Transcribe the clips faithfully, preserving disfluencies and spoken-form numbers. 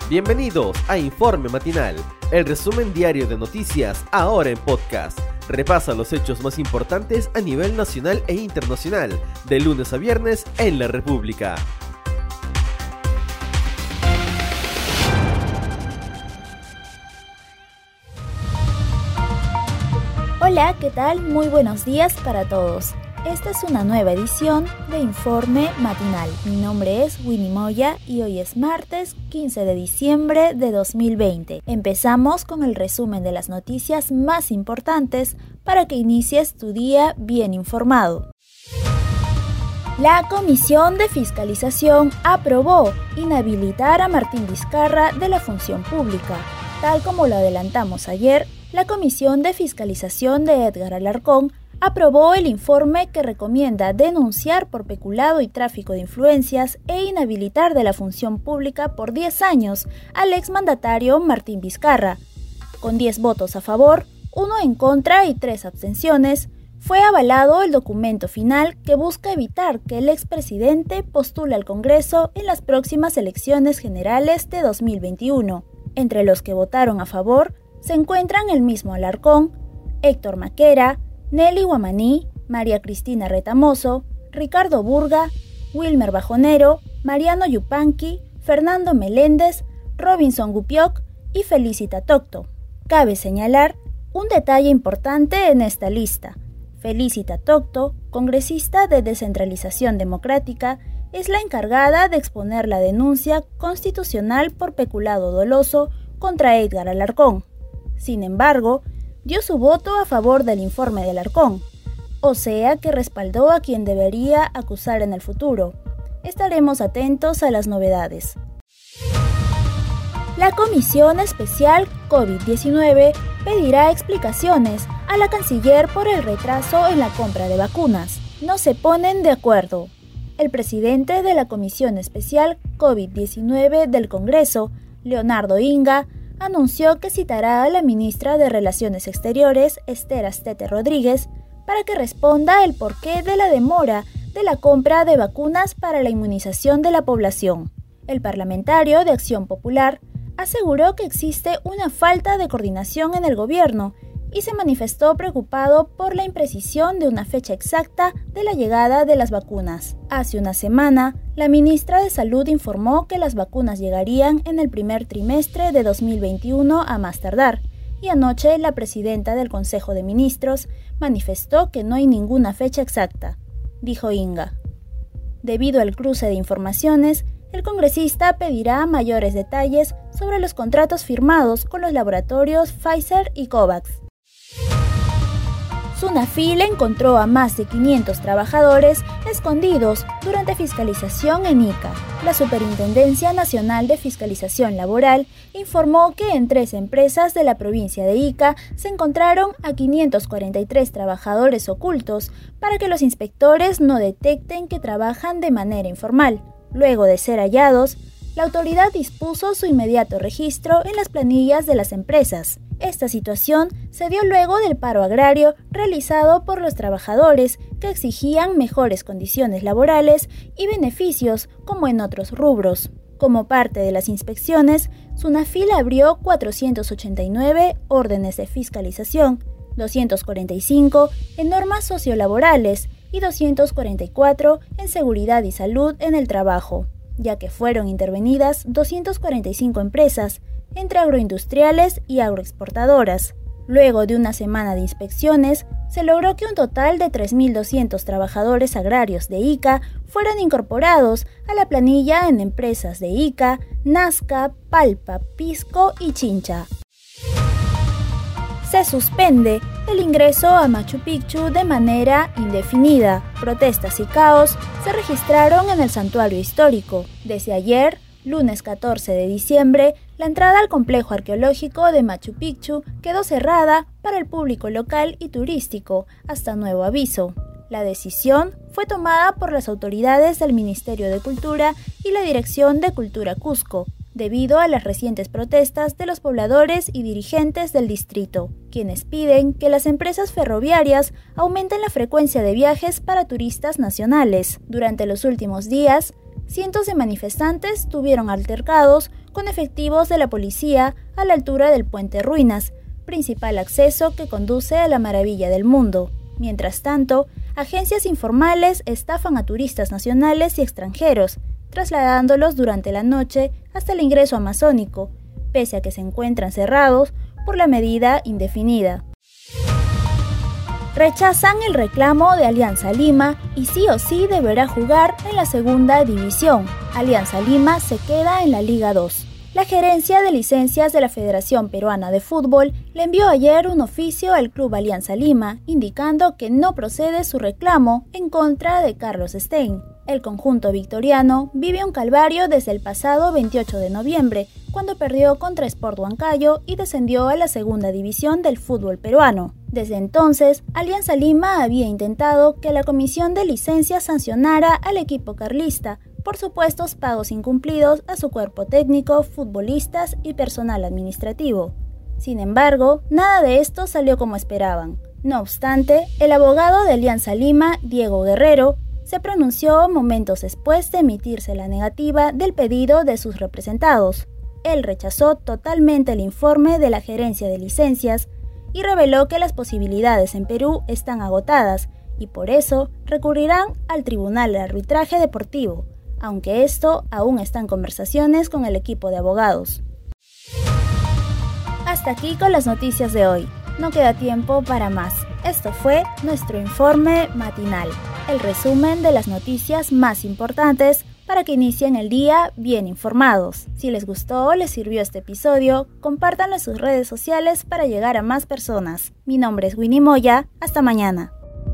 Bienvenidos a Informe Matinal, el resumen diario de noticias ahora en podcast. Repasa los hechos más importantes a nivel nacional e internacional, de lunes a viernes en la República. Hola, ¿qué tal? Muy buenos días para todos. Esta es una nueva edición de Informe Matinal. Mi nombre es Winnie Moya y hoy es martes quince de diciembre de dos mil veinte. Empezamos con el resumen de las noticias más importantes para que inicies tu día bien informado. La Comisión de Fiscalización aprobó inhabilitar a Martín Vizcarra de la función pública. Tal como lo adelantamos ayer, la Comisión de Fiscalización de Edgar Alarcón aprobó el informe que recomienda denunciar por peculado y tráfico de influencias e inhabilitar de la función pública por diez años al exmandatario Martín Vizcarra. Con diez votos a favor, uno en contra y tres abstenciones, fue avalado el documento final que busca evitar que el expresidente postule al Congreso en las próximas elecciones generales de dos mil veintiuno. Entre los que votaron a favor se encuentran el mismo Alarcón, Héctor Maquera, Nelly Guamaní, María Cristina Retamoso, Ricardo Burga, Wilmer Bajonero, Mariano Yupanqui, Fernando Meléndez, Robinson Gupioc y Felicita Tocto. Cabe señalar un detalle importante en esta lista. Felicita Tocto, congresista de Descentralización Democrática, es la encargada de exponer la denuncia constitucional por peculado doloso contra Edgar Alarcón. Sin embargo, dio su voto a favor del informe de Alarcón, o sea que respaldó a quien debería acusar en el futuro. Estaremos atentos a las novedades. La Comisión Especial COVID diecinueve pedirá explicaciones a la canciller por el retraso en la compra de vacunas. No se ponen de acuerdo. El presidente de la Comisión Especial COVID diecinueve del Congreso, Leonardo Inga, anunció que citará a la ministra de Relaciones Exteriores, Esther Astete Rodríguez, para que responda el porqué de la demora de la compra de vacunas para la inmunización de la población. El parlamentario de Acción Popular aseguró que existe una falta de coordinación en el gobierno y se manifestó preocupado por la imprecisión de una fecha exacta de la llegada de las vacunas. Hace una semana, la ministra de Salud informó que las vacunas llegarían en el primer trimestre de dos mil veintiuno a más tardar, y anoche la presidenta del Consejo de Ministros manifestó que no hay ninguna fecha exacta, dijo Inga. Debido al cruce de informaciones, el congresista pedirá mayores detalles sobre los contratos firmados con los laboratorios Pfizer y COVAX. Sunafil encontró a más de quinientos trabajadores escondidos durante fiscalización en Ica. La Superintendencia Nacional de Fiscalización Laboral informó que en tres empresas de la provincia de Ica se encontraron a quinientos cuarenta y tres trabajadores ocultos para que los inspectores no detecten que trabajan de manera informal. Luego de ser hallados, la autoridad dispuso su inmediato registro en las planillas de las empresas. Esta situación se dio luego del paro agrario realizado por los trabajadores que exigían mejores condiciones laborales y beneficios como en otros rubros. Como parte de las inspecciones, Sunafil abrió cuatrocientos ochenta y nueve órdenes de fiscalización, doscientos cuarenta y cinco en normas sociolaborales y doscientos cuarenta y cuatro en seguridad y salud en el trabajo, ya que fueron intervenidas doscientas cuarenta y cinco empresas, entre agroindustriales y agroexportadoras. Luego de una semana de inspecciones, se logró que un total de tres mil doscientos trabajadores agrarios de Ica fueran incorporados a la planilla en empresas de Ica, Nazca, Palpa, Pisco y Chincha. Se suspende el ingreso a Machu Picchu de manera indefinida. Protestas y caos se registraron en el santuario histórico. Desde ayer, lunes catorce de diciembre, la entrada al complejo arqueológico de Machu Picchu quedó cerrada para el público local y turístico hasta nuevo aviso. La decisión fue tomada por las autoridades del Ministerio de Cultura y la Dirección de Cultura Cusco, debido a las recientes protestas de los pobladores y dirigentes del distrito, quienes piden que las empresas ferroviarias aumenten la frecuencia de viajes para turistas nacionales. Durante los últimos días, cientos de manifestantes tuvieron altercados con efectivos de la policía a la altura del Puente Ruinas, principal acceso que conduce a la maravilla del mundo. Mientras tanto, agencias informales estafan a turistas nacionales y extranjeros, trasladándolos durante la noche hasta el ingreso amazónico, pese a que se encuentran cerrados por la medida indefinida. Rechazan el reclamo de Alianza Lima y sí o sí deberá jugar en la segunda división. Alianza Lima se queda en la Liga dos. La gerencia de licencias de la Federación Peruana de Fútbol le envió ayer un oficio al Club Alianza Lima indicando que no procede su reclamo en contra de Carlos Stein. El conjunto victoriano vive un calvario desde el pasado veintiocho de noviembre, cuando perdió contra Sport Huancayo y descendió a la segunda división del fútbol peruano. Desde entonces, Alianza Lima había intentado que la comisión de licencias sancionara al equipo carlista por supuestos pagos incumplidos a su cuerpo técnico, futbolistas y personal administrativo. Sin embargo, nada de esto salió como esperaban. No obstante, el abogado de Alianza Lima, Diego Guerrero, se pronunció momentos después de emitirse la negativa del pedido de sus representados. Él rechazó totalmente el informe de la gerencia de licencias y reveló que las posibilidades en Perú están agotadas y por eso recurrirán al Tribunal de Arbitraje Deportivo, aunque esto aún está en conversaciones con el equipo de abogados. Hasta aquí con las noticias de hoy. No queda tiempo para más. Esto fue nuestro informe matinal, el resumen de las noticias más importantes para que inicien el día bien informados. Si les gustó o les sirvió este episodio, compártanlo en sus redes sociales para llegar a más personas. Mi nombre es Winnie Moya. Hasta mañana.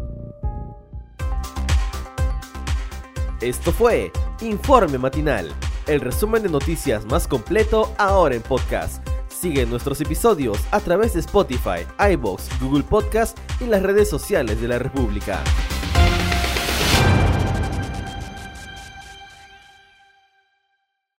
Esto fue Informe Matinal, el resumen de noticias más completo ahora en podcast. Sigue nuestros episodios a través de Spotify, iVoox, Google Podcast y las redes sociales de la República.